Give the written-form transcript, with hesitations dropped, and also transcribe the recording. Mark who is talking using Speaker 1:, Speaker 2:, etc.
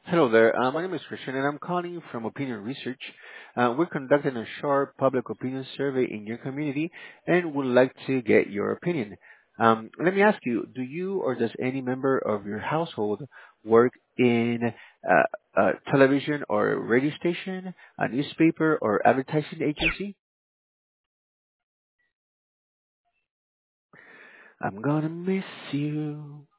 Speaker 1: Hello there. My name is Christian, and I'm calling you from Opinion Research. We're conducting a short public opinion survey in your community and would like to get your opinion. Let me ask you, do you or does any member of your household work in a television or radio station, a newspaper, or advertising agency? I'm gonna miss you.